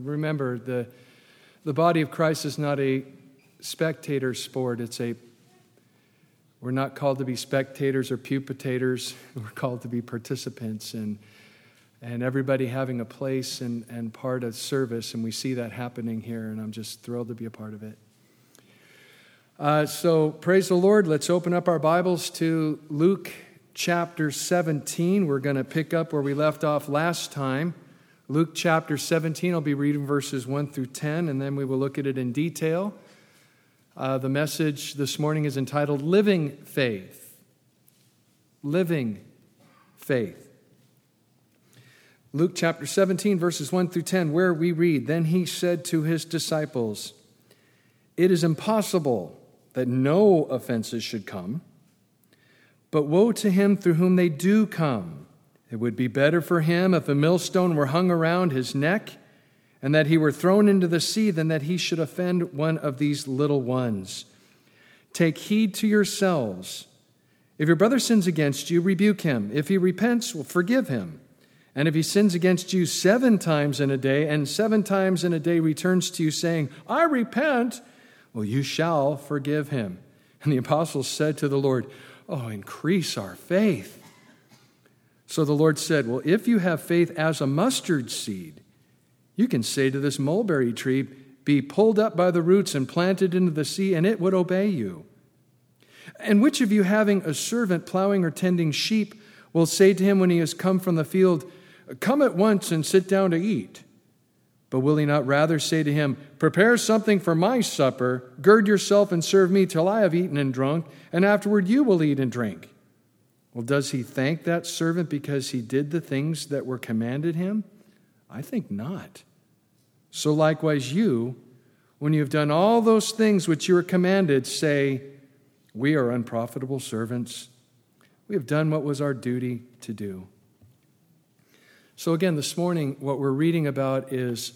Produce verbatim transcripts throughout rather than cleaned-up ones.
remember, the, the body of Christ is not a spectator sport. It's a, we're not called to be spectators or pupitators. We're called to be participants and and everybody having a place and, and part of service. And we see that happening here, and I'm just thrilled to be a part of it. Uh, so praise the Lord. Let's open up our Bibles to Luke chapter seventeen. We're going to pick up where we left off last time. Luke chapter seventeen, I'll be reading verses one through ten, and then we will look at it in detail. Uh, the message this morning is entitled Living Faith. Living Faith. Luke chapter seventeen, verses one through ten, where we read, "Then he said to his disciples, 'It is impossible that no offenses should come, but woe to him through whom they do come. It would be better for him if a millstone were hung around his neck and that he were thrown into the sea than that he should offend one of these little ones. Take heed to yourselves. If your brother sins against you, rebuke him. If he repents, well, forgive him. And if he sins against you seven times in a day, and seven times in a day returns to you saying, I repent, well, you shall forgive him.' And the apostles said to the Lord, 'Oh, increase our faith.' So the Lord said, 'Well, if you have faith as a mustard seed, you can say to this mulberry tree, be pulled up by the roots and planted into the sea, and it would obey you. And which of you, having a servant plowing or tending sheep, will say to him when he has come from the field, Come at once and sit down to eat? But will he not rather say to him, Prepare something for my supper, gird yourself and serve me till I have eaten and drunk, and afterward you will eat and drink? Well, does he thank that servant because he did the things that were commanded him? I think not. So likewise you, when you have done all those things which you are commanded, say, We are unprofitable servants. We have done what was our duty to do.'" So again, this morning, what we're reading about is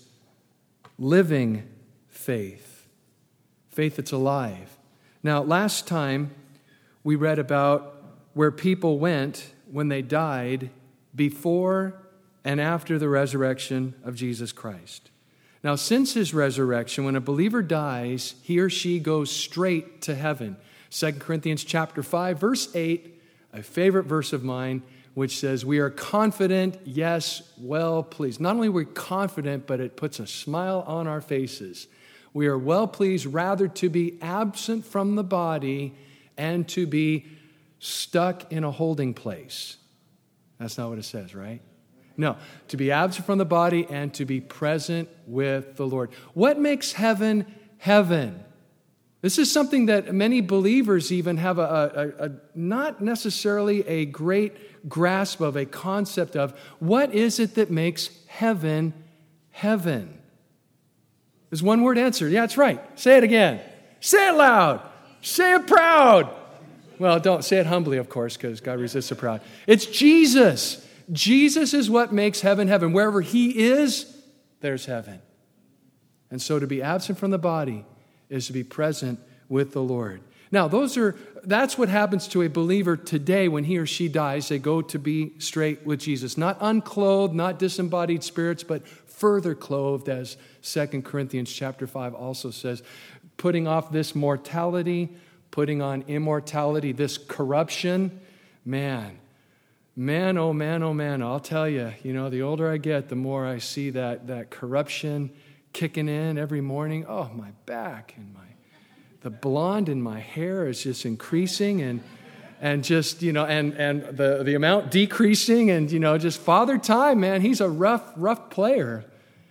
living faith. Faith that's alive. Now, last time we read about where people went when they died before and after the resurrection of Jesus Christ. Now, since his resurrection, when a believer dies, he or she goes straight to heaven. Second Corinthians chapter five, verse eight, a favorite verse of mine, which says, we are confident, yes, well pleased. Not only are we confident, but it puts a smile on our faces. We are well pleased rather to be absent from the body and to be stuck in a holding place. That's not what it says, right? No, to be absent from the body and to be present with the Lord. What makes heaven heaven? This is something that many believers even have a, a, a not necessarily a great grasp of, a concept of. What is it that makes heaven heaven? There's one word answer. Yeah, that's right. Say it again. Say it loud. Say it proud. Well, don't say it humbly, of course, because God resists the proud. It's Jesus. Jesus is what makes heaven heaven. Wherever he is, there's heaven. And so to be absent from the body is to be present with the Lord. Now, those are that's what happens to a believer today when he or she dies. They go to be straight with Jesus. Not unclothed, not disembodied spirits, but further clothed, as Second Corinthians chapter five also says, putting off this mortality, putting on immortality, this corruption. Man, man, oh man, oh man, I'll tell you, you know, the older I get, the more I see that that corruption kicking in every morning. Oh, my back and my the blonde in my hair is just increasing, and and just, you know, and and the, the amount decreasing, and, you know, just Father Time, man, he's a rough, rough player.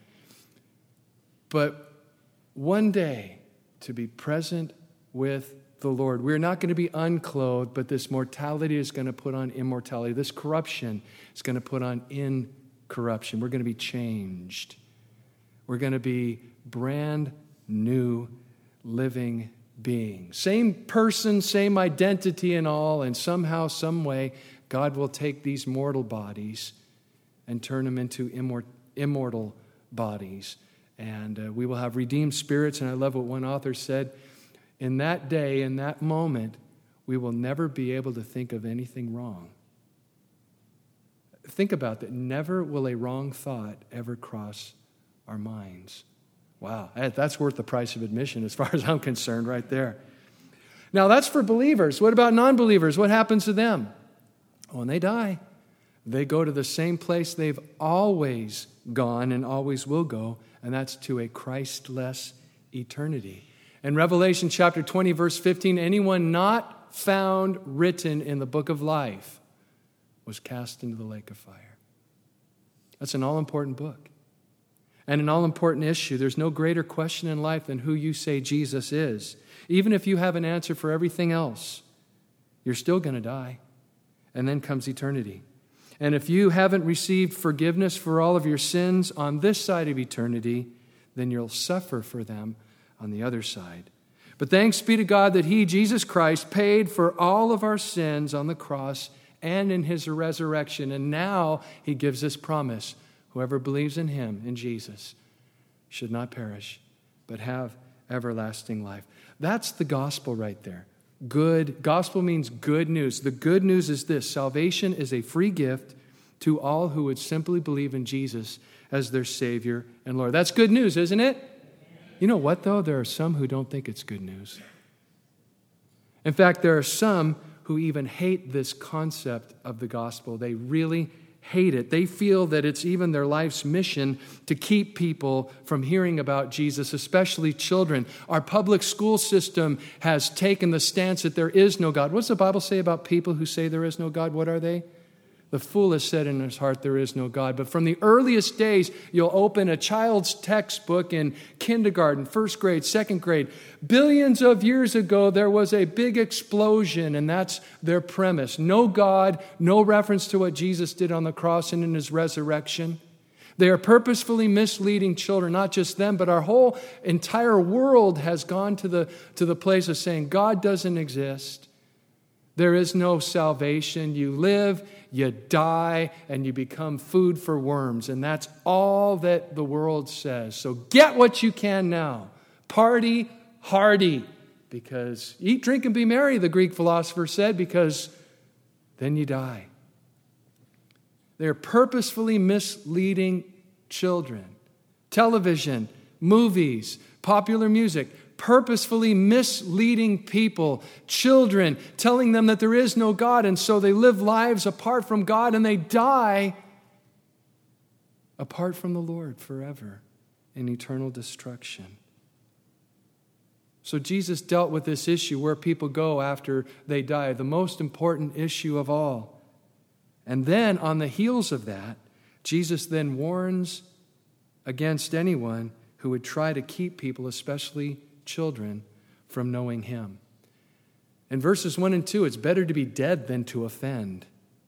But one day to be present with the Lord. We're not going to be unclothed, but this mortality is going to put on immortality. This corruption is going to put on incorruption. We're going to be changed. We're going to be brand new living beings. Same person, same identity and all, and somehow, some way, God will take these mortal bodies and turn them into immor- immortal bodies. And uh, we will have redeemed spirits. And I love what one author said, in that day, in that moment, we will never be able to think of anything wrong. Think about that. Never will a wrong thought ever cross our minds. Wow, that's worth the price of admission as far as I'm concerned right there. Now, that's for believers. What about non-believers? What happens to them? When they die, they go to the same place they've always gone and always will go, and that's to a Christless eternity. In Revelation chapter twenty, verse fifteen, anyone not found written in the book of life was cast into the lake of fire. That's an all-important book. And an all-important issue. There's no greater question in life than who you say Jesus is. Even if you have an answer for everything else, you're still going to die. And then comes eternity. And if you haven't received forgiveness for all of your sins on this side of eternity, then you'll suffer for them on the other side. But thanks be to God that He, Jesus Christ, paid for all of our sins on the cross and in His resurrection. And now He gives this promise. Whoever believes in Him, in Jesus, should not perish, but have everlasting life. That's the gospel right there. Good. Gospel means good news. The good news is this. Salvation is a free gift to all who would simply believe in Jesus as their Savior and Lord. That's good news, isn't it? You know what, though? There are some who don't think it's good news. In fact, there are some who even hate this concept of the gospel. They really hate it. They feel that it's even their life's mission to keep people from hearing about Jesus, especially children. Our public school system has taken the stance that there is no God. What does the Bible say about people who say there is no God? What are they? The fool has said in his heart, there is no God. But from the earliest days, you'll open a child's textbook in kindergarten, first grade, second grade. Billions of years ago, there was a big explosion, and that's their premise. No God, no reference to what Jesus did on the cross and in His resurrection. They are purposefully misleading children, not just them, but our whole entire world has gone to the, to the place of saying God doesn't exist. There is no salvation. You live, you die, and you become food for worms. And that's all that the world says. So get what you can now. Party hardy. Because eat, drink, and be merry, the Greek philosopher said, because then you die. They're purposefully misleading children. Television, movies, popular music, purposefully misleading people, children, telling them that there is no God, and so they live lives apart from God, and they die apart from the Lord forever in eternal destruction. So Jesus dealt with this issue where people go after they die, the most important issue of all. And then on the heels of that, Jesus then warns against anyone who would try to keep people, especially children, from knowing Him. In verses one and two, it's better to be dead than to offend.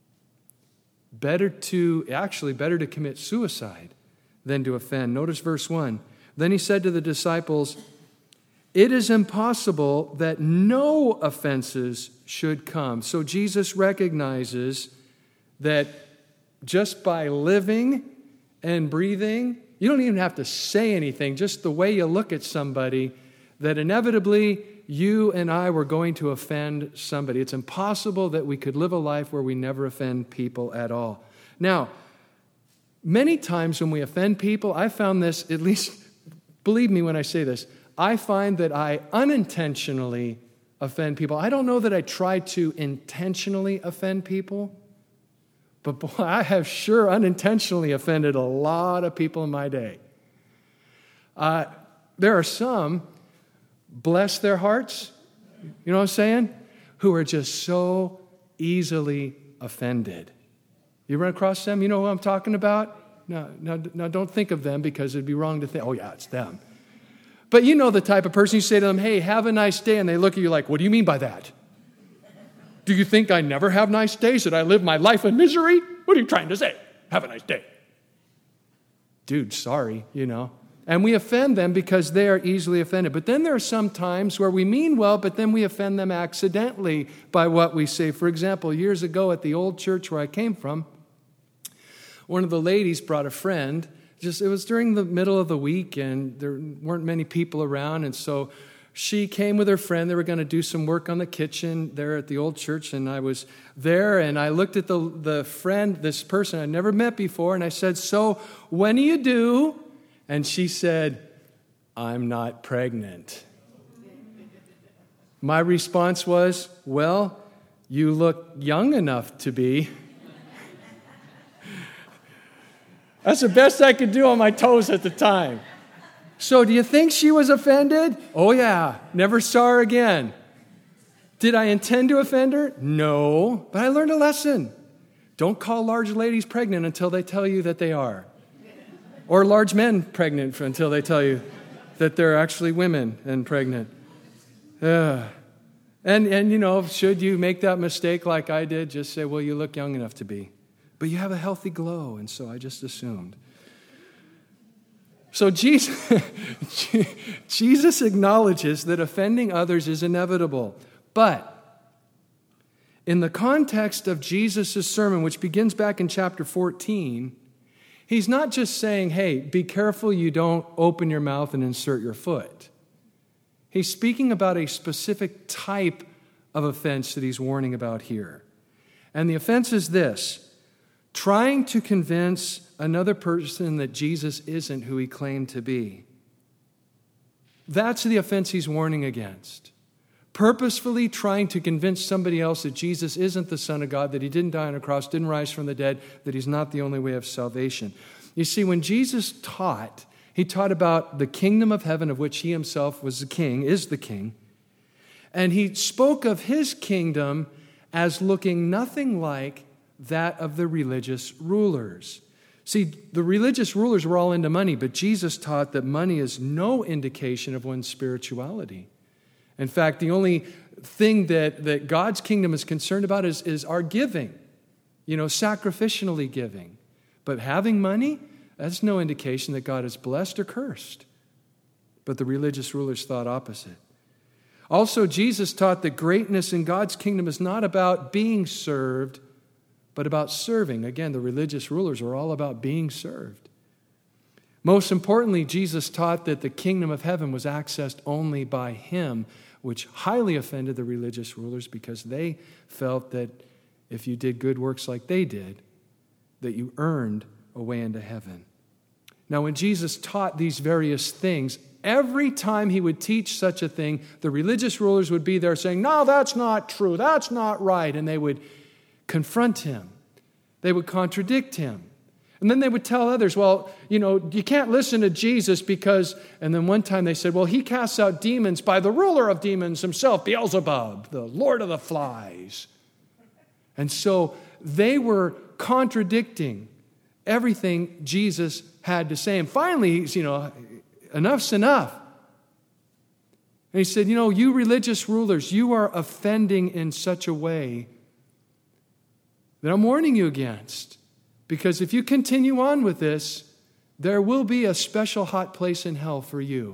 Better to, actually better to commit suicide than to offend. Notice verse one. Then He said to the disciples, it is impossible that no offenses should come. So Jesus recognizes that just by living and breathing, you don't even have to say anything, just the way you look at somebody, that inevitably you and I were going to offend somebody. It's impossible that we could live a life where we never offend people at all. Now, many times when we offend people, I found this, at least, believe me when I say this, I find that I unintentionally offend people. I don't know that I try to intentionally offend people, but boy, I have sure unintentionally offended a lot of people in my day. Uh, there are some, bless their hearts, you know what I'm saying, who are just so easily offended. You run across them? You know who I'm talking about? No, no, no, don't think of them because it'd be wrong to think, oh yeah, it's them. But you know the type of person you say to them, hey, have a nice day, and they look at you like, what do you mean by that? Do you think I never have nice days? That I live my life in misery? What are you trying to say? Have a nice day. Dude, sorry, you know. And we offend them because they are easily offended. But then there are some times where we mean well, but then we offend them accidentally by what we say. For example, years ago at the old church where I came from, one of the ladies brought a friend. Just it was during the middle of the week, and there weren't many people around, and so she came with her friend. They were going to do some work on the kitchen there at the old church, and I was there, and I looked at the, the friend, this person I'd never met before, and I said, so when do you do? And she said, I'm not pregnant. My response was, well, you look young enough to be. That's the best I could do on my toes at the time. So do you think she was offended? Oh yeah, never saw her again. Did I intend to offend her? No, but I learned a lesson. Don't call large ladies pregnant until they tell you that they are. Or large men pregnant until they tell you that they're actually women and pregnant. Uh, and, and, you know, should you make that mistake like I did, just say, well, you look young enough to be. But you have a healthy glow, and so I just assumed. So Jesus, Jesus acknowledges that offending others is inevitable. But in the context of Jesus' sermon, which begins back in chapter fourteen, he's not just saying, hey, be careful you don't open your mouth and insert your foot. He's speaking about a specific type of offense that he's warning about here. And the offense is this: trying to convince another person that Jesus isn't who he claimed to be. That's the offense he's warning against. Purposefully trying to convince somebody else that Jesus isn't the Son of God, that he didn't die on a cross, didn't rise from the dead, that he's not the only way of salvation. You see, when Jesus taught, he taught about the kingdom of heaven, of which he himself was the king, is the king. And he spoke of his kingdom as looking nothing like that of the religious rulers. See, the religious rulers were all into money, but Jesus taught that money is no indication of one's spirituality. In fact, the only thing that, that God's kingdom is concerned about is, is our giving, you know, sacrificially giving. But having money, that's no indication that God is blessed or cursed. But the religious rulers thought opposite. Also, Jesus taught that greatness in God's kingdom is not about being served, but about serving. Again, the religious rulers are all about being served. Most importantly, Jesus taught that the kingdom of heaven was accessed only by him, which highly offended the religious rulers because they felt that if you did good works like they did, that you earned a way into heaven. Now, when Jesus taught these various things, every time he would teach such a thing, the religious rulers would be there saying, no, that's not true, that's not right, and they would confront him. They would contradict him. And then they would tell others, well, you know, you can't listen to Jesus because, and then one time they said, well, he casts out demons by the ruler of demons himself, Beelzebub, the Lord of the Flies. And so they were contradicting everything Jesus had to say. And finally, he's, you know, enough's enough. And he said, you know, you religious rulers, you are offending in such a way that I'm warning you against. Because if you continue on with this, there will be a special hot place in hell for you.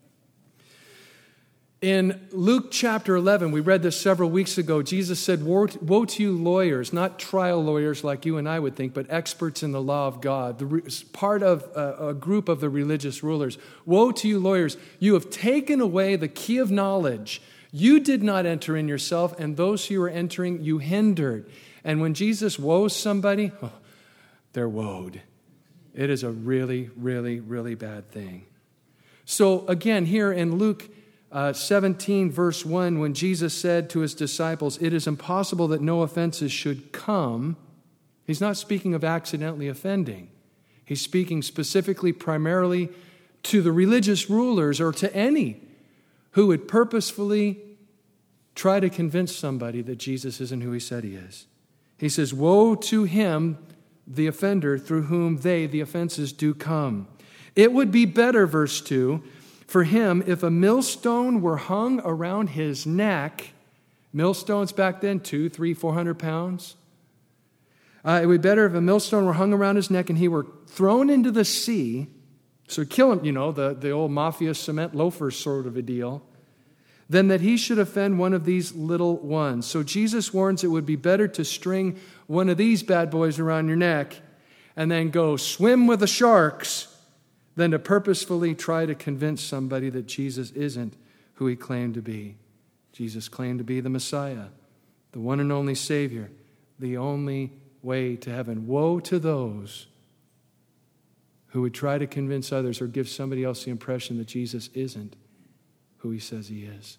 In Luke chapter eleven, we read this several weeks ago, Jesus said, woe to you lawyers, not trial lawyers like you and I would think, but experts in the law of God, the part of a, a group of the religious rulers. Woe to you lawyers, you have taken away the key of knowledge. You did not enter in yourself, and those who were entering you hindered. And when Jesus woes somebody, oh, they're woed. It is a really, really, really bad thing. So again, here in Luke uh, seventeen, verse one, when Jesus said to his disciples, it is impossible that no offenses should come, he's not speaking of accidentally offending. He's speaking specifically, primarily to the religious rulers or to any who would purposefully try to convince somebody that Jesus isn't who he said he is. He says, woe to him, the offender, through whom they, the offenses, do come. It would be better, verse two, for him if a millstone were hung around his neck. Millstones back then, two, three, four hundred pounds. Uh, it would be better if a millstone were hung around his neck and he were thrown into the sea. So kill him, you know, the, the old mafia cement loafers sort of a deal. Than that he should offend one of these little ones. So Jesus warns it would be better to string one of these bad boys around your neck and then go swim with the sharks than to purposefully try to convince somebody that Jesus isn't who he claimed to be. Jesus claimed to be the Messiah, the one and only Savior, the only way to heaven. Woe to those who would try to convince others or give somebody else the impression that Jesus isn't who he says he is.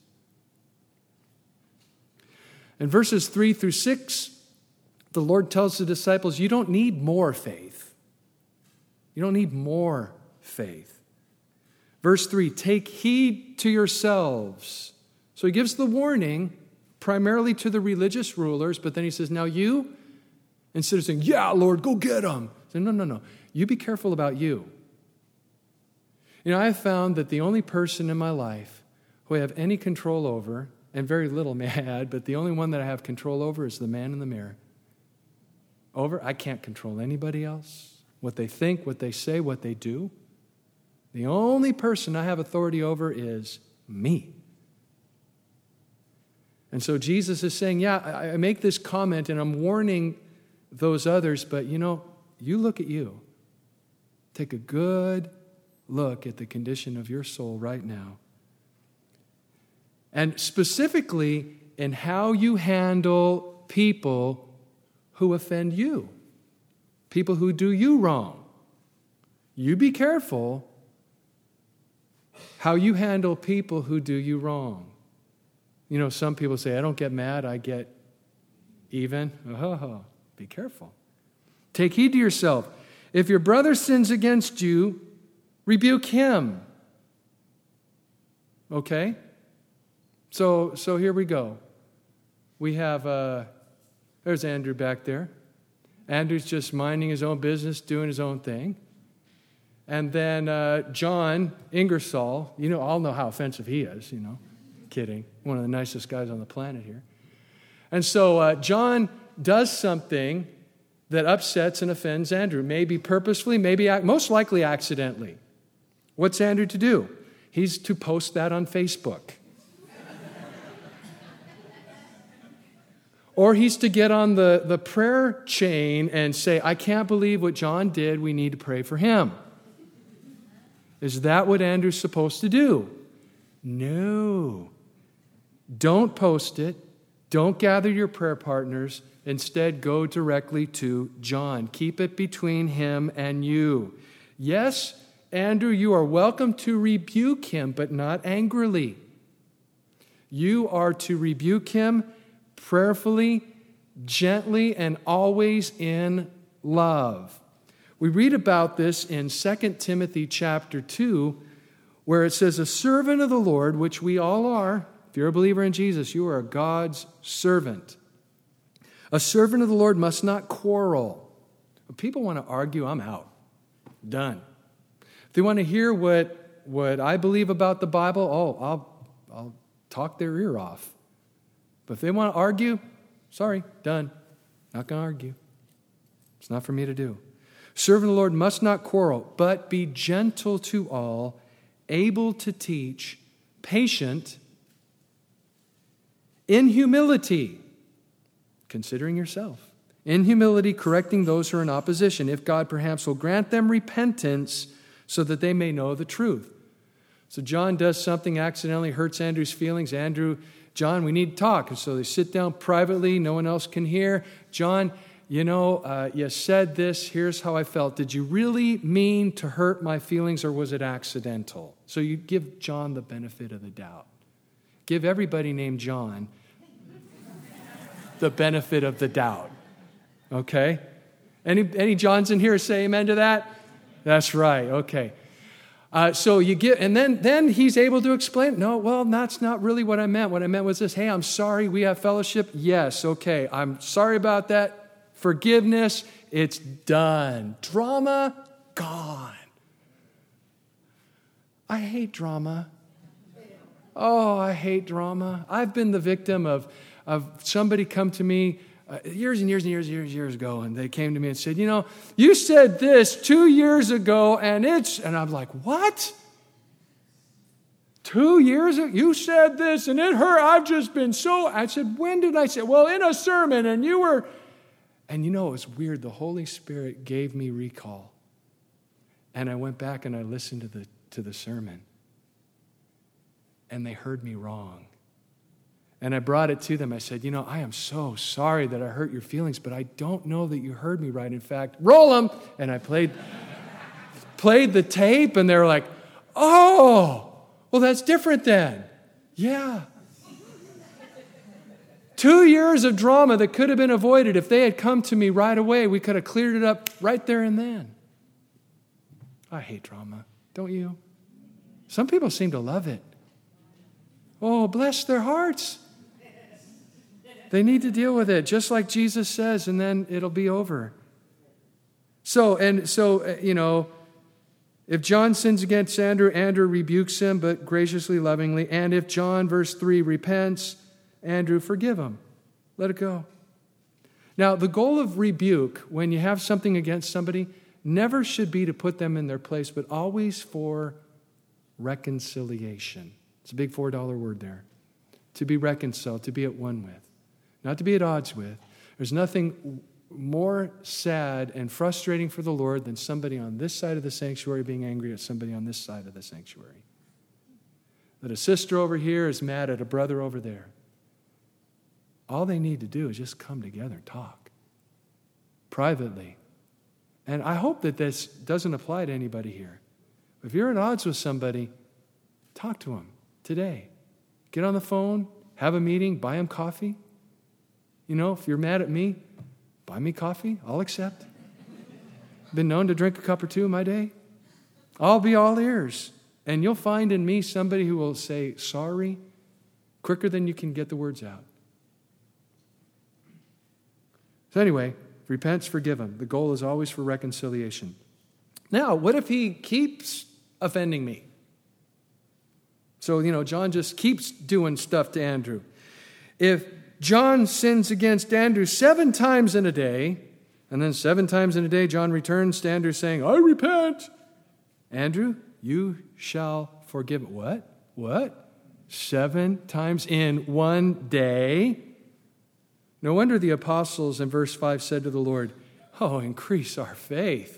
In verses three through six, the Lord tells the disciples, you don't need more faith. You don't need more faith. Verse three, take heed to yourselves. So he gives the warning primarily to the religious rulers, but then he says, now you, instead of saying, yeah, Lord, go get them. Say, no, no, no. You be careful about you. You know, I have found that the only person in my life who I have any control over, and very little may I add, but the only one that I have control over is the man in the mirror. Over, I can't control anybody else, what they think, what they say, what they do. The only person I have authority over is me. And so Jesus is saying, yeah, I make this comment and I'm warning those others, but you know, you look at you. Take a good look at the condition of your soul right now. And specifically in how you handle people who offend you, people who do you wrong. You be careful how you handle people who do you wrong. You know, some people say, I don't get mad, I get even. Oh, be careful. Take heed to yourself. If your brother sins against you, rebuke him. Okay? So, so here we go. We have, uh, there's Andrew back there. Andrew's just minding his own business, doing his own thing. And then uh, John Ingersoll, you know, all know how offensive he is, you know. Kidding. One of the nicest guys on the planet here. And so uh, John does something that upsets and offends Andrew. Maybe purposefully, maybe most likely accidentally. What's Andrew to do? He's to post that on Facebook. Or he's to get on the, the prayer chain and say, I can't believe what John did. We need to pray for him. Is that what Andrew's supposed to do? No. Don't post it. Don't gather your prayer partners. Instead, go directly to John. Keep it between him and you. Yes, Andrew, you are welcome to rebuke him, but not angrily. You are to rebuke him prayerfully, gently, and always in love. We read about this in Second Timothy chapter two, where it says, a servant of the Lord, which we all are. If you're a believer in Jesus, you are God's servant. A servant of the Lord must not quarrel. If people want to argue, I'm out. Done. If they want to hear what, what I believe about the Bible, oh, I'll, I'll talk their ear off. But if they want to argue, sorry, done. Not going to argue. It's not for me to do. Servant of the Lord must not quarrel, but be gentle to all, able to teach, patient, in humility, considering yourself. In humility, correcting those who are in opposition, if God perhaps will grant them repentance so that they may know the truth. So John does something, accidentally hurts Andrew's feelings. Andrew, John, we need to talk. And so they sit down privately. No one else can hear. John, you know, uh, you said this. Here's how I felt. Did you really mean to hurt my feelings, or was it accidental? So you give John the benefit of the doubt. Give everybody named John the benefit of the doubt. Okay? Any, any Johns in here say amen to that? That's right. Okay. Uh, so you get, and then, then he's able to explain, no, well, that's not really what I meant. What I meant was this, hey, I'm sorry, we have fellowship. Yes, okay, I'm sorry about that. Forgiveness, it's done. Drama, gone. I hate drama. Oh, I hate drama. I've been the victim of, of somebody come to me uh, years and years and years and years and years ago, and they came to me and said, you know, you said this two years ago, and it's, and I'm like, what? Two years ago? You said this, and it hurt. I've just been so, I said, when did I say? Well, in a sermon, and you were, and you know, it was weird. The Holy Spirit gave me recall. And I went back and I listened to the to the sermon. And they heard me wrong. And I brought it to them. I said, you know, I am so sorry that I hurt your feelings, but I don't know that you heard me right. In fact, roll them. And I played played the tape and they're like, oh, well, that's different then. Yeah. Two years of drama that could have been avoided if they had come to me right away. We could have cleared it up right there and then. I hate drama, don't you? Some people seem to love it. Oh, bless their hearts. They need to deal with it, just like Jesus says, and then it'll be over. So, and so, you know, if John sins against Andrew, Andrew rebukes him, but graciously, lovingly. And if John, verse three, repents, Andrew, forgive him. Let it go. Now, the goal of rebuke, when you have something against somebody, never should be to put them in their place, but always for reconciliation. It's a big four dollar word there. To be reconciled, to be at one with. Not to be at odds with. There's nothing more sad and frustrating for the Lord than somebody on this side of the sanctuary being angry at somebody on this side of the sanctuary. That a sister over here is mad at a brother over there. All they need to do is just come together and talk privately. And I hope that this doesn't apply to anybody here. If you're at odds with somebody, talk to them today. Get on the phone, have a meeting, buy them coffee. You know, if you're mad at me, buy me coffee, I'll accept. Been known to drink a cup or two in my day. I'll be all ears. And you'll find in me somebody who will say sorry quicker than you can get the words out. So anyway, repents, forgive him. The goal is always for reconciliation. Now, what if he keeps offending me? So, you know, John just keeps doing stuff to Andrew. If John sins against Andrew seven times in a day, and then seven times in a day John returns to Andrew saying, I repent. Andrew, you shall forgive. What? What? Seven times in one day? No wonder the apostles in verse five said to the Lord, oh, increase our faith.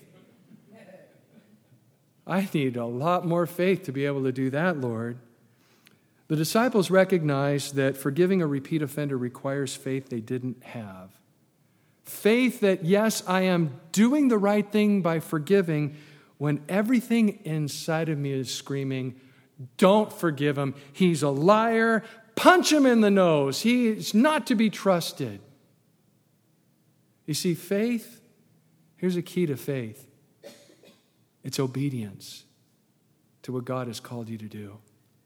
I need a lot more faith to be able to do that, Lord. The disciples recognized that forgiving a repeat offender requires faith they didn't have. Faith that, yes, I am doing the right thing by forgiving when everything inside of me is screaming, don't forgive him. He's a liar. Punch him in the nose. He is not to be trusted. You see, faith, here's a key to faith. It's obedience to what God has called you to do.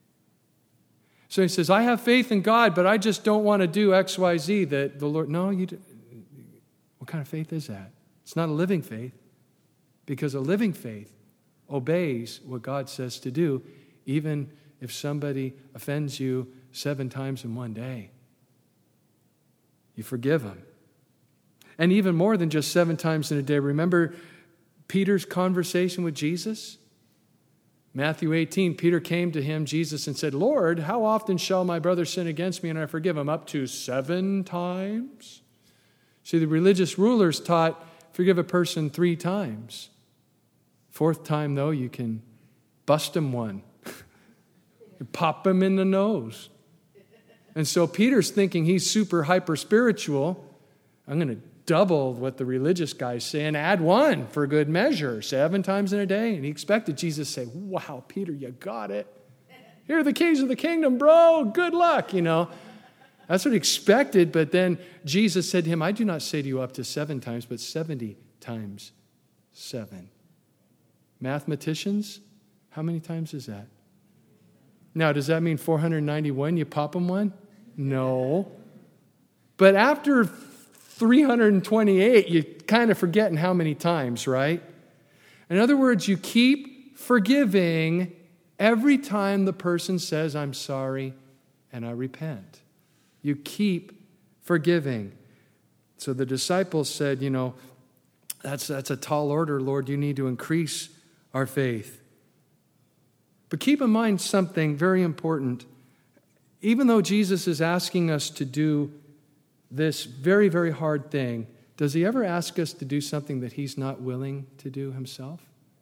So he says, I have faith in God, but I just don't want to do X, Y, Z that the Lord... No, you do. What kind of faith is that? It's not a living faith, because a living faith obeys what God says to do, even if somebody offends you seven times in one day. You forgive them. And even more than just seven times in a day. Remember Peter's conversation with Jesus? Matthew eighteen, Peter came to him, Jesus, and said, Lord, how often shall my brother sin against me and I forgive him? Up to seven times? See, the religious rulers taught, forgive a person three times. Fourth time, though, you can bust him one. You pop him in the nose. And so Peter's thinking he's super hyper spiritual. I'm going to double what the religious guys say and add one for good measure, seven times in a day. And he expected Jesus to say, wow, Peter, you got it. Here are the keys of the kingdom, bro. Good luck, you know. That's what he expected. But then Jesus said to him, I do not say to you up to seven times, but seventy times seven. Mathematicians, how many times is that? Now, does that mean four hundred ninety-one, you pop them one? No. But after three hundred twenty-eight, you're kind of forgetting how many times, right? In other words, you keep forgiving every time the person says, I'm sorry and I repent. You keep forgiving. So the disciples said, you know, that's, that's a tall order, Lord. You need to increase our faith. But keep in mind something very important. Even though Jesus is asking us to do this very, very hard thing, does he ever ask us to do something that he's not willing to do himself?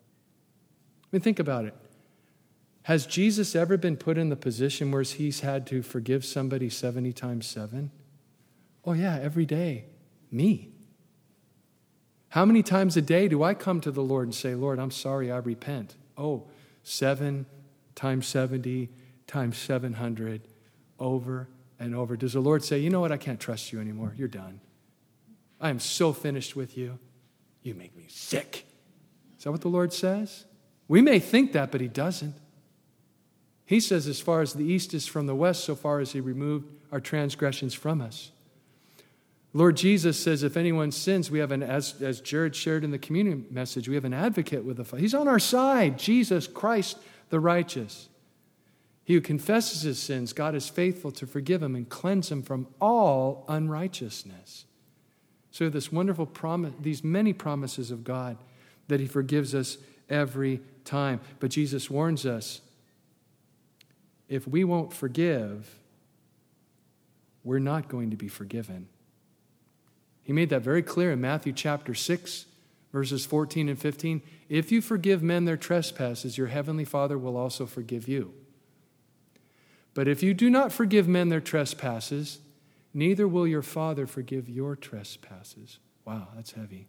I mean, think about it. Has Jesus ever been put in the position where he's had to forgive somebody seventy times seven? Oh yeah, every day. Me. How many times a day do I come to the Lord and say, Lord, I'm sorry, I repent? Oh, seven times seventy times seven hundred, over and over. Does the Lord say, you know what, I can't trust you anymore. You're done. I am so finished with you. You make me sick. Is that what the Lord says? We may think that, but he doesn't. He says, as far as the east is from the west, so far as he removed our transgressions from us. Lord Jesus says, if anyone sins, we have an, as, as Jared shared in the communion message, we have an advocate with the Father. He's on our side, Jesus Christ the righteous. He who confesses his sins, God is faithful to forgive him and cleanse him from all unrighteousness. So this wonderful promise, these many promises of God that he forgives us every time. But Jesus warns us, if we won't forgive, we're not going to be forgiven. He made that very clear in Matthew chapter six, verses fourteen and fifteen. If you forgive men their trespasses, your heavenly Father will also forgive you. But if you do not forgive men their trespasses, neither will your Father forgive your trespasses. Wow, that's heavy.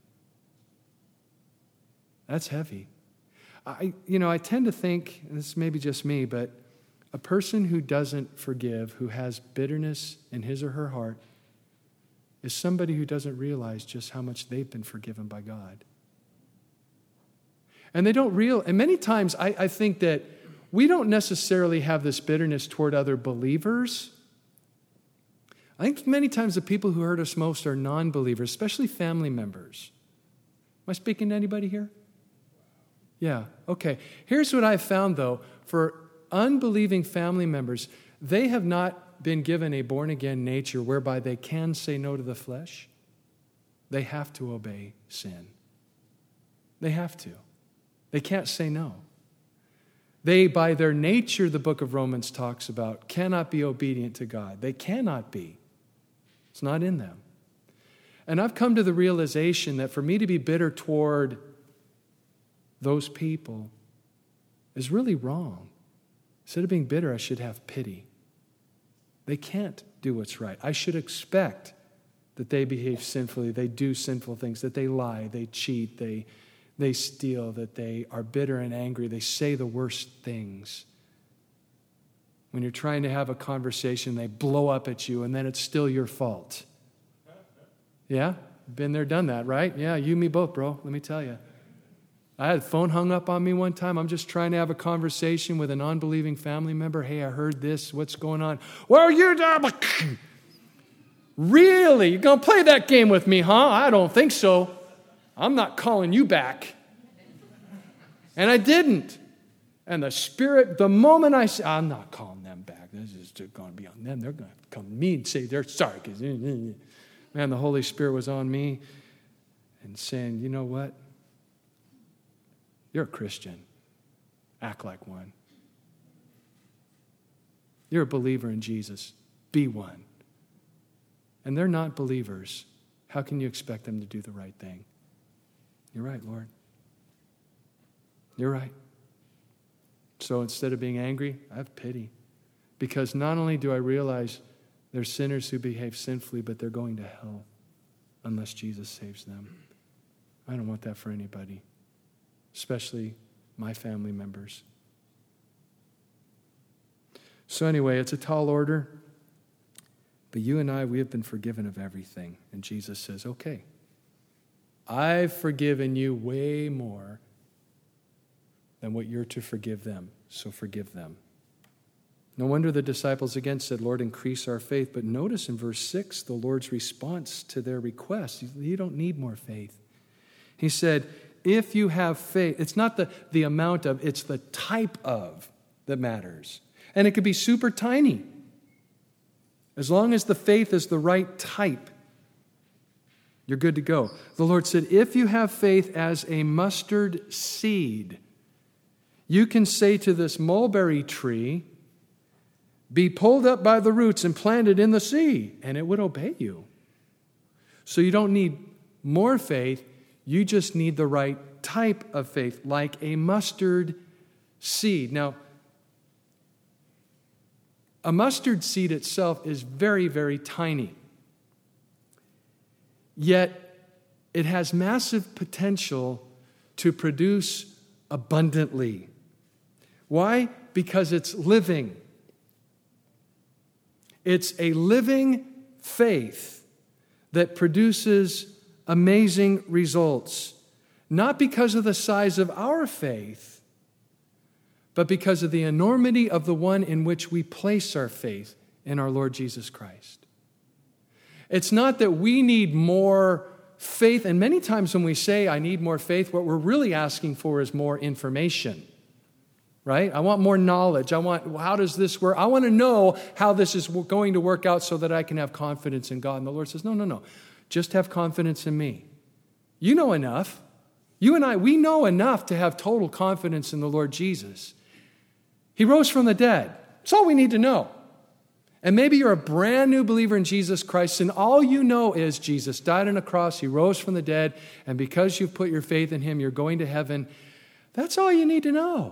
That's heavy. I, you know, I tend to think, and this may be just me, but a person who doesn't forgive, who has bitterness in his or her heart, is somebody who doesn't realize just how much they've been forgiven by God. And they don't real, and many times I, I think that we don't necessarily have this bitterness toward other believers. I think many times the people who hurt us most are non-believers, especially family members. Am I speaking to anybody here? Yeah, okay. Here's what I've found, though. For unbelieving family members, they have not been given a born-again nature whereby they can say no to the flesh. They have to obey sin. They have to. They can't say no. They, by their nature, the book of Romans talks about, cannot be obedient to God. They cannot be. It's not in them. And I've come to the realization that for me to be bitter toward those people is really wrong. Instead of being bitter, I should have pity. They can't do what's right. I should expect that they behave sinfully, they do sinful things, that they lie, they cheat, they, they steal, that they are bitter and angry, they say the worst things. When you're trying to have a conversation, they blow up at you, and then it's still your fault. Yeah? Been there, done that, right? Yeah, you and me both, bro. Let me tell you. I had the phone hung up on me one time. I'm just trying to have a conversation with an unbelieving family member. Hey, I heard this. What's going on? Well, you really? You're going to play that game with me, huh? I don't think so. I'm not calling you back. And I didn't. And the Spirit, the moment I said, I'm not calling them back. This is going to be on them. They're going to come to me and say they're sorry. Man, the Holy Spirit was on me and saying, you know what? You're a Christian. Act like one. You're a believer in Jesus. Be one. And they're not believers. How can you expect them to do the right thing? You're right, Lord. You're right. So instead of being angry, I have pity. Because not only do I realize they're sinners who behave sinfully, but they're going to hell unless Jesus saves them. I don't want that for anybody, especially my family members. So anyway, it's a tall order, but you and I, we have been forgiven of everything. And Jesus says, okay, I've forgiven you way more than what you're to forgive them, so forgive them. No wonder the disciples again said, Lord, increase our faith. But notice in verse six, the Lord's response to their request. You don't need more faith. He said, if you have faith, it's not the, the amount of, it's the type of that matters. And it could be super tiny. As long as the faith is the right type, you're good to go. The Lord said, if you have faith as a mustard seed, you can say to this mulberry tree, be pulled up by the roots and planted in the sea, and it would obey you. So you don't need more faith, you just need the right type of faith, like a mustard seed. Now, a mustard seed itself is very, very tiny. Yet, it has massive potential to produce abundantly. Why? Because it's living. It's a living faith that produces amazing results, not because of the size of our faith, but because of the enormity of the one in which we place our faith in our Lord Jesus Christ. It's not that we need more faith, and many times when we say, I need more faith, what we're really asking for is more information, right? I want more knowledge. I want, how does this work? I want to know how this is going to work out so that I can have confidence in God. And the Lord says, no, no, no. Just have confidence in me. You know enough. You and I, we know enough to have total confidence in the Lord Jesus. He rose from the dead. That's all we need to know. And maybe you're a brand new believer in Jesus Christ, and all you know is Jesus died on a cross, He rose from the dead, and because you've put your faith in Him, you're going to heaven. That's all you need to know.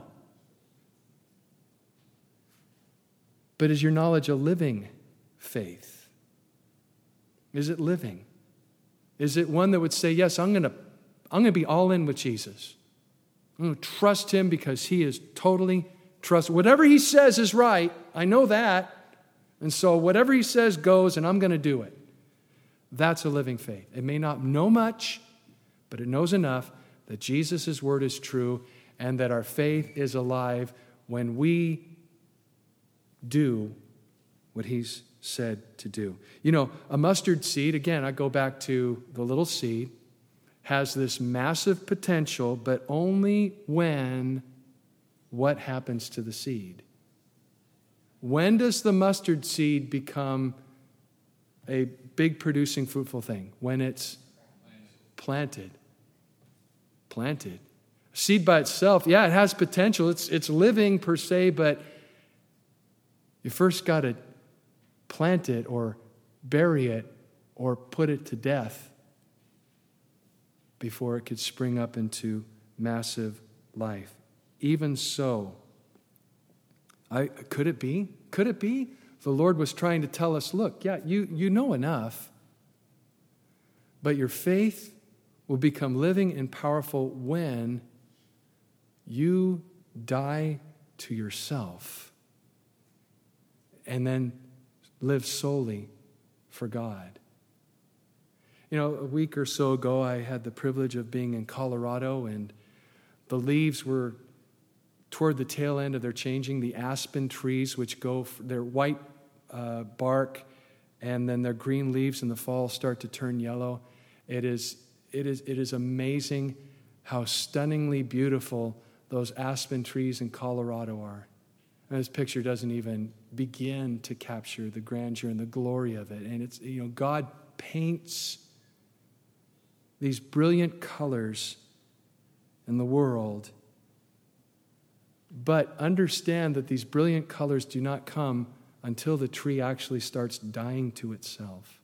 But is your knowledge a living faith? Is it living? Is it one that would say, yes, I'm going to I'm going to be all in with Jesus. I'm going to trust Him because He is totally trustworthy. Whatever He says is right. I know that. And so whatever He says goes, and I'm going to do it. That's a living faith. It may not know much, but it knows enough that Jesus' word is true and that our faith is alive when we do what He's said to do. You know, a mustard seed, again, I go back to the little seed, has this massive potential, but only when what happens to the seed? When does the mustard seed become a big producing fruitful thing? When it's planted. Planted. A seed by itself, yeah, it has potential. It's, it's living per se, but you first got to plant it or bury it or put it to death before it could spring up into massive life. Even so, I, could it be? Could it be? The Lord was trying to tell us, look, yeah, you, you know enough, but your faith will become living and powerful when you die to yourself and then live solely for God. You know, a week or so ago, I had the privilege of being in Colorado, and the leaves were toward the tail end of their changing. The aspen trees, which go, their white uh, bark, and then their green leaves in the fall start to turn yellow. It is, it is, it is amazing how stunningly beautiful those aspen trees in Colorado are. And this picture doesn't even begin to capture the grandeur and the glory of it. And it's, you know, God paints these brilliant colors in the world. But understand that these brilliant colors do not come until the tree actually starts dying to itself.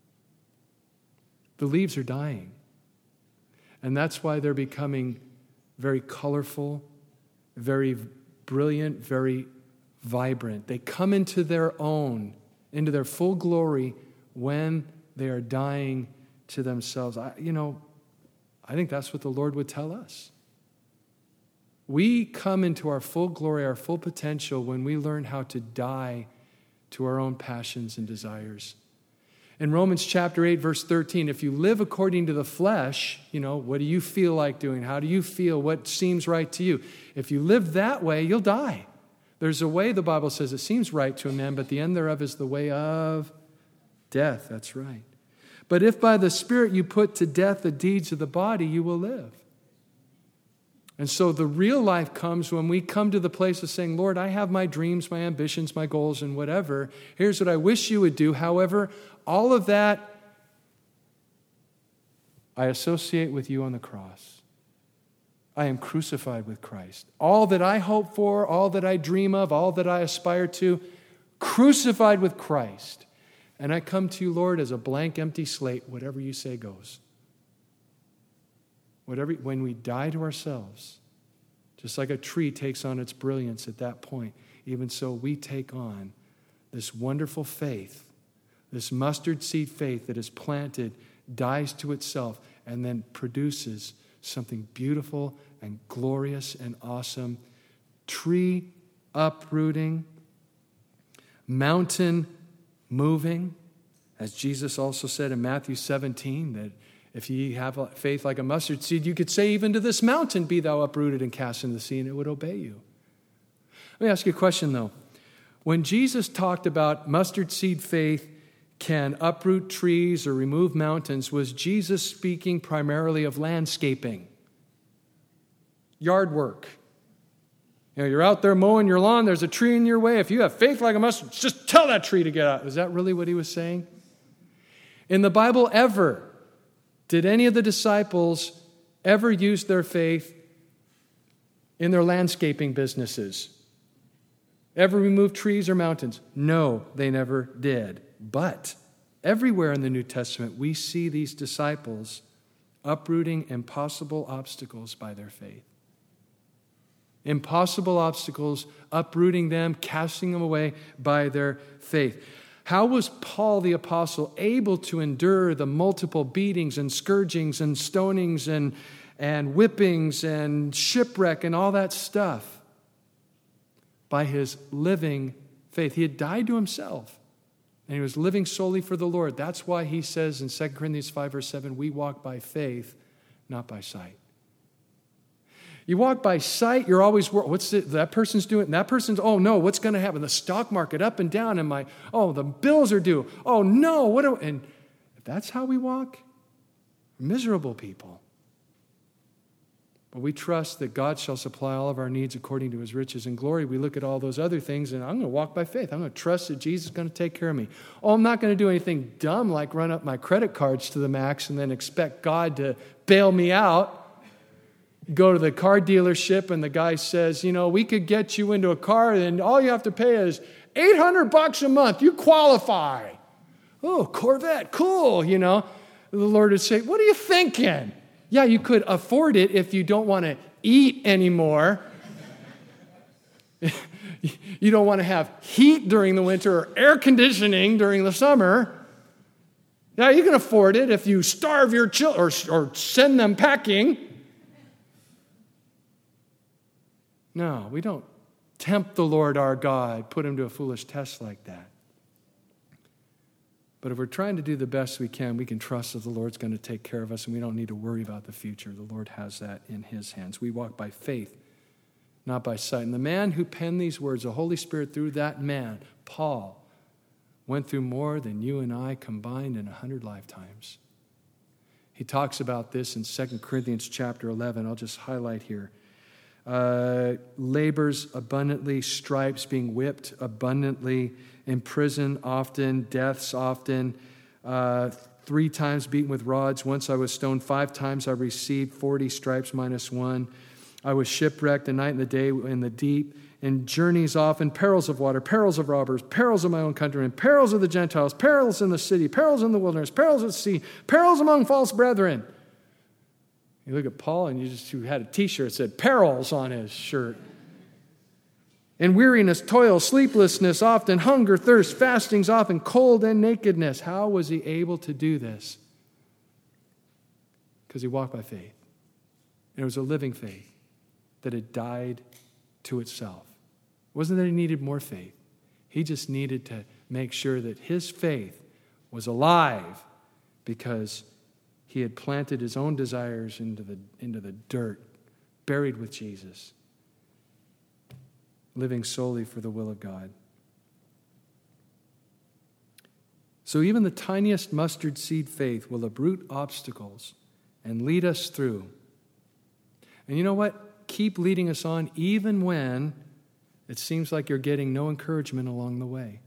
The leaves are dying. And that's why they're becoming very colorful, very brilliant, very vibrant. They come into their own, into their full glory when they are dying to themselves. I, you know, I think that's what the Lord would tell us. We come into our full glory, our full potential when we learn how to die to our own passions and desires. In Romans chapter eight, verse thirteen, if you live according to the flesh, you know, what do you feel like doing? How do you feel? What seems right to you? If you live that way, you'll die. There's a way, the Bible says, it seems right to a man, but the end thereof is the way of death. That's right. But if by the Spirit you put to death the deeds of the body, you will live. And so the real life comes when we come to the place of saying, Lord, I have my dreams, my ambitions, my goals, and whatever. Here's what I wish you would do. However, all of that I associate with you on the cross. I am crucified with Christ. All that I hope for, all that I dream of, all that I aspire to, crucified with Christ. And I come to you, Lord, as a blank, empty slate. Whatever you say goes. Whatever, when we die to ourselves, just like a tree takes on its brilliance at that point, even so we take on this wonderful faith, this mustard seed faith that is planted, dies to itself, and then produces something beautiful and glorious and awesome. Tree uprooting, mountain moving, as Jesus also said in Matthew seventeen, that if ye have faith like a mustard seed, you could say even to this mountain, be thou uprooted and cast into the sea, and it would obey you. Let me ask you a question, though. When Jesus talked about mustard seed faith can uproot trees or remove mountains, was Jesus speaking primarily of landscaping, yard work? You know, you're out there mowing your lawn, there's a tree in your way. If you have faith like a mustard, just tell that tree to get out. Is that really what he was saying? In the Bible, ever, did any of the disciples ever use their faith in their landscaping businesses? Ever remove trees or mountains? No, they never did. But everywhere in the New Testament, we see these disciples uprooting impossible obstacles by their faith. Impossible obstacles, uprooting them, casting them away by their faith. How was Paul the apostle able to endure the multiple beatings and scourgings and stonings and, and whippings and shipwreck and all that stuff? By his living faith. He had died to himself, and he was living solely for the Lord. That's why he says in Second Corinthians five, verse seven, we walk by faith, not by sight. You walk by sight, you're always, what's the, that person's doing, and that person's, oh no, what's going to happen? The stock market up and down, and my, oh, the bills are due. Oh no, what do, and if that's how we walk, miserable people. But we trust that God shall supply all of our needs according to his riches and glory. We look at all those other things, and I'm going to walk by faith. I'm going to trust that Jesus is going to take care of me. Oh, I'm not going to do anything dumb like run up my credit cards to the max and then expect God to bail me out. Go to the car dealership and the guy says, you know, we could get you into a car and all you have to pay is eight hundred bucks a month. You qualify. Oh, Corvette, cool, you know. The Lord would say, what are you thinking? Yeah, you could afford it if you don't want to eat anymore. You don't want to have heat during the winter or air conditioning during the summer. Yeah, you can afford it if you starve your children or, or send them packing. No, we don't tempt the Lord our God, put him to a foolish test like that. But if we're trying to do the best we can, we can trust that the Lord's going to take care of us, and we don't need to worry about the future. The Lord has that in his hands. We walk by faith, not by sight. And the man who penned these words, the Holy Spirit through that man, Paul, went through more than you and I combined in a hundred lifetimes. He talks about this in Second Corinthians chapter eleven. I'll just highlight here. Uh, labors abundantly, stripes, being whipped abundantly, in prison often, deaths often, uh, three times beaten with rods. Once I was stoned, five times I received forty stripes minus one. I was shipwrecked the night and the day in the deep, in journeys often, perils of water, perils of robbers, perils of my own countrymen, perils of the Gentiles, perils in the city, perils in the wilderness, perils at sea, perils among false brethren. You look at Paul and you just who had a t-shirt that said perils on his shirt. In weariness, toil, sleeplessness, often hunger, thirst, fastings, often cold and nakedness. How was he able to do this? Because he walked by faith. And it was a living faith that had died to itself. It wasn't that he needed more faith. He just needed to make sure that his faith was alive because he had planted his own desires into the, into the dirt, buried with Jesus, living solely for the will of God. So even the tiniest mustard seed faith will uproot obstacles and lead us through. And you know what? Keep leading us on even when it seems like you're getting no encouragement along the way.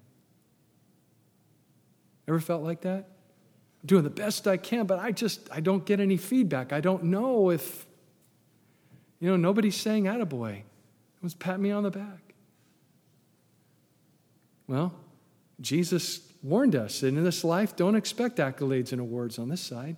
Ever felt like that? I'm doing the best I can, but I just, I don't get any feedback. I don't know if, you know, nobody's saying attaboy. It was pat me on the back. Well, Jesus warned us that in this life, don't expect accolades and awards on this side.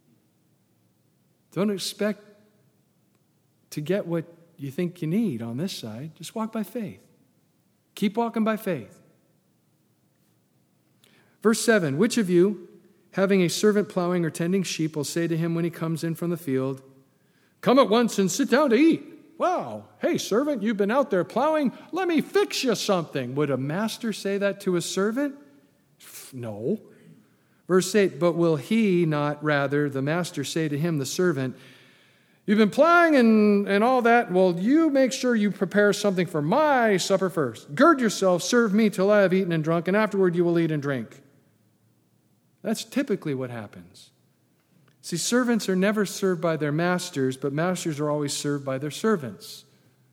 Don't expect to get what you think you need on this side. Just walk by faith. Keep walking by faith. Verse seven, which of you, having a servant plowing or tending sheep, will say to him when he comes in from the field, "Come at once and sit down to eat." Wow, hey, servant, you've been out there plowing. Let me fix you something. Would a master say that to a servant? No. Verse eight, but will he not rather, the master, say to him, the servant, "You've been plowing and, and all that. Well, you make sure you prepare something for my supper first. Gird yourself, serve me till I have eaten and drunk, and afterward you will eat and drink." That's typically what happens. See, servants are never served by their masters, but masters are always served by their servants.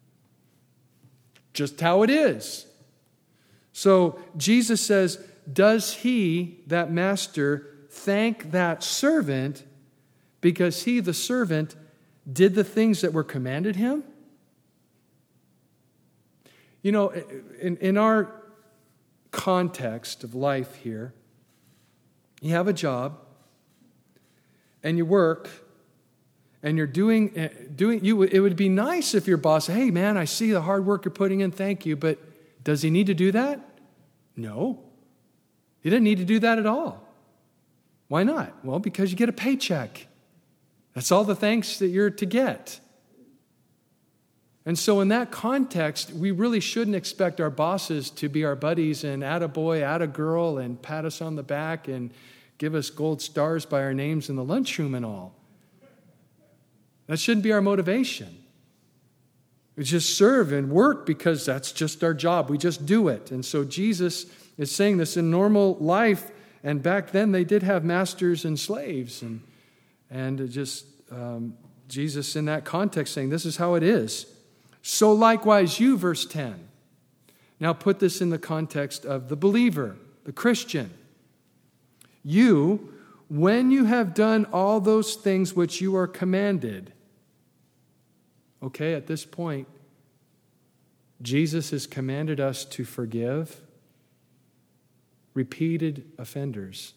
Just how it is. So Jesus says, does he, that master, thank that servant because he, the servant, did the things that were commanded him? You know, in, in our context of life here, you have a job, and you work, and you're doing, doing you. It would be nice if your boss said, "Hey, man, I see the hard work you're putting in, thank you," but does he need to do that? No. He doesn't need to do that at all. Why not? Well, because you get a paycheck. That's all the thanks that you're to get. And so in that context, we really shouldn't expect our bosses to be our buddies and attaboy, attagirl, and pat us on the back and give us gold stars by our names in the lunchroom and all. That shouldn't be our motivation. We just serve and work because that's just our job. We just do it. And so Jesus is saying this in normal life. And back then they did have masters and slaves. And, and just um, Jesus in that context saying this is how it is. So likewise you, verse ten. Now put this in the context of the believer, the Christian. You, when you have done all those things which you are commanded. Okay, at this point, Jesus has commanded us to forgive repeated offenders.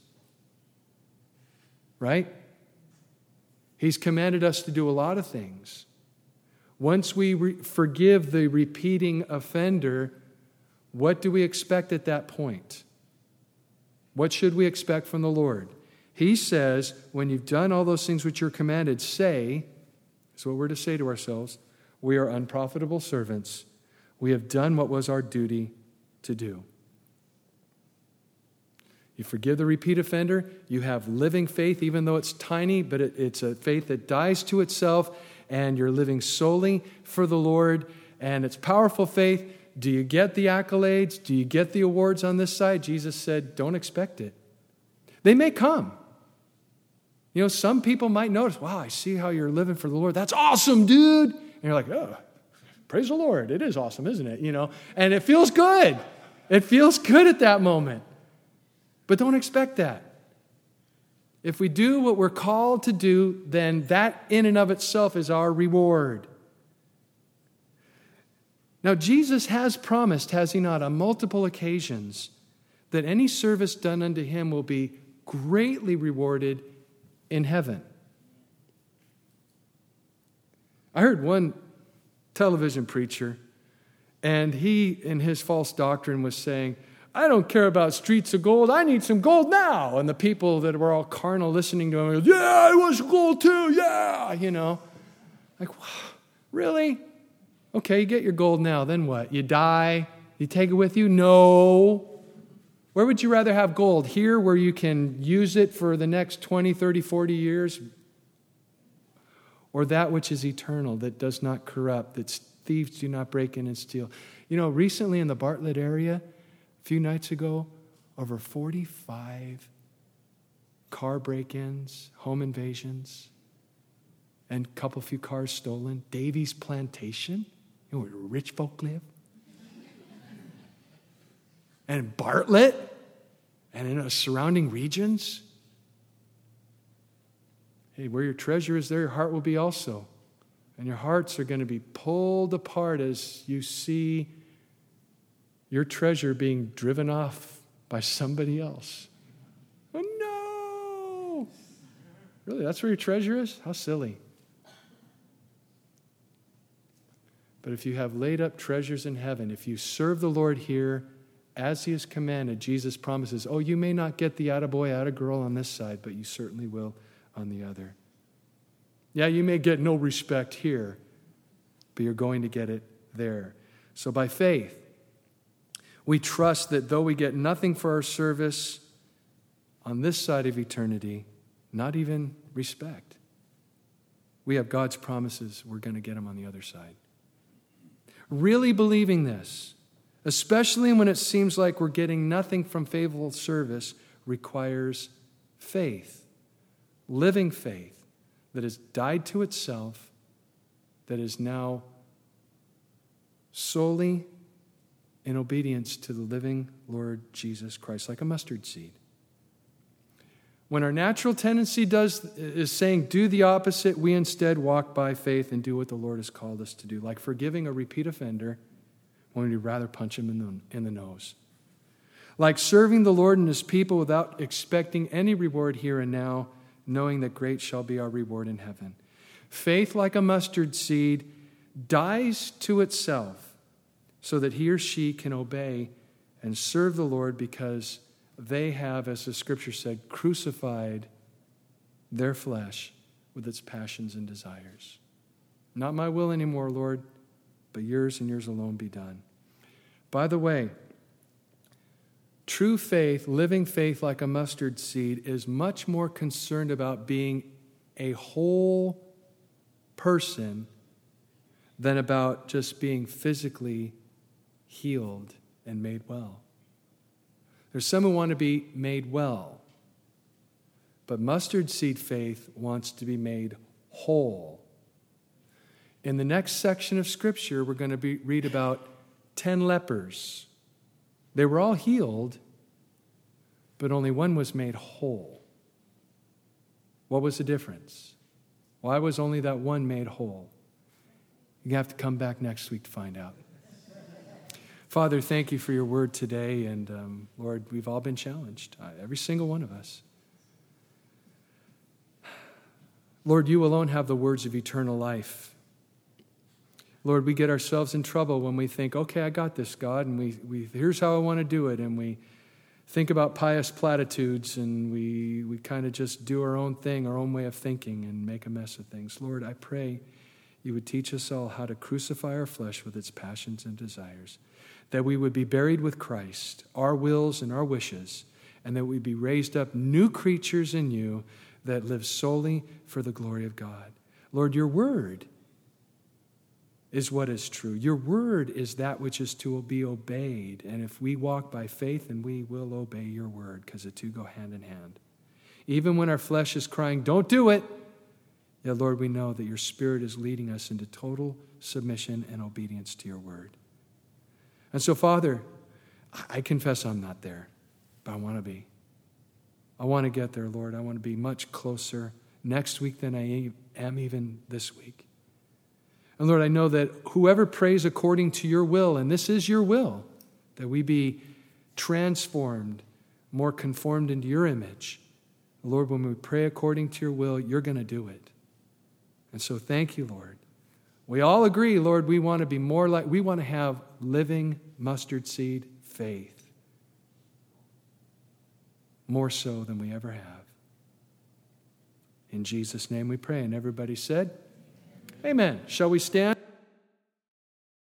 Right? He's commanded us to do a lot of things. Once we re- forgive the repeating offender, what do we expect at that point? What should we expect from the Lord? He says, when you've done all those things which you're commanded, say, that's what we're to say to ourselves, we are unprofitable servants. We have done what was our duty to do. You forgive the repeat offender. You have living faith, even though it's tiny, but it, it's a faith that dies to itself, and you're living solely for the Lord, and it's powerful faith. Do you get the accolades? Do you get the awards on this side? Jesus said, don't expect it. They may come. You know, some people might notice, wow, I see how you're living for the Lord. That's awesome, dude. And you're like, oh, praise the Lord. It is awesome, isn't it? You know, and it feels good. It feels good at that moment. But don't expect that. If we do what we're called to do, then that in and of itself is our reward. Now, Jesus has promised, has he not, on multiple occasions, that any service done unto him will be greatly rewarded in heaven. I heard one television preacher, and he, in his false doctrine, was saying, I don't care about streets of gold, I need some gold now. And the people that were all carnal listening to him, goes, yeah, I want some gold too, yeah, you know. Like, wow, really? Okay, you get your gold now, then what? You die? You take it with you? No. Where would you rather have gold? Here where you can use it for the next twenty, thirty, forty years? Or that which is eternal, that does not corrupt, that thieves do not break in and steal? You know, recently in the Bartlett area, a few nights ago, over forty-five car break-ins, home invasions, and a couple few cars stolen. Davies Plantation, you know where rich folk live. And Bartlett, and in the surrounding regions. Hey, where your treasure is, there your heart will be also. And your hearts are going to be pulled apart as you see your treasure being driven off by somebody else. Oh, no! Really, that's where your treasure is? How silly. But if you have laid up treasures in heaven, if you serve the Lord here, as he is commanded, Jesus promises, oh, you may not get the attaboy, attagirl on this side, but you certainly will on the other. Yeah, you may get no respect here, but you're going to get it there. So by faith, we trust that though we get nothing for our service on this side of eternity, not even respect, we have God's promises. We're going to get them on the other side. Really believing this, especially when it seems like we're getting nothing from faithful service, requires faith, living faith that has died to itself, that is now solely in obedience to the living Lord Jesus Christ, like a mustard seed. When our natural tendency does is saying, do the opposite, we instead walk by faith and do what the Lord has called us to do, like forgiving a repeat offender when we'd rather punch him in the, in the nose. Like serving the Lord and his people without expecting any reward here and now, knowing that great shall be our reward in heaven. Faith, like a mustard seed, dies to itself so that he or she can obey and serve the Lord because they have, as the scripture said, crucified their flesh with its passions and desires. Not my will anymore, Lord, but yours and yours alone be done. By the way, true faith, living faith like a mustard seed, is much more concerned about being a whole person than about just being physically healed and made well. There's some who want to be made well, but mustard seed faith wants to be made whole. In the next section of Scripture, we're going to be, read about ten lepers. They were all healed, but only one was made whole. What was the difference? Why was only that one made whole? You have to come back next week to find out. Father, thank you for your word today. And um, Lord, we've all been challenged, uh, every single one of us. Lord, you alone have the words of eternal life. Lord, we get ourselves in trouble when we think, okay, I got this, God, and we, we here's how I want to do it. And we think about pious platitudes, and we, we kind of just do our own thing, our own way of thinking, and make a mess of things. Lord, I pray you would teach us all how to crucify our flesh with its passions and desires, that we would be buried with Christ, our wills and our wishes, and that we'd be raised up new creatures in you that live solely for the glory of God. Lord, your word is what is true. Your word is that which is to be obeyed. And if we walk by faith, then we will obey your word, because the two go hand in hand. Even when our flesh is crying, don't do it, yet, Lord, we know that your Spirit is leading us into total submission and obedience to your word. And so, Father, I confess I'm not there, but I want to be. I want to get there, Lord. I want to be much closer next week than I am even this week. And Lord, I know that whoever prays according to your will, and this is your will, that we be transformed, more conformed into your image. Lord, when we pray according to your will, you're going to do it. And so thank you, Lord. We all agree, Lord, we want to be more like, we want to have living mustard seed faith. More so than we ever have. In Jesus' name we pray. And everybody said, amen. Shall we stand?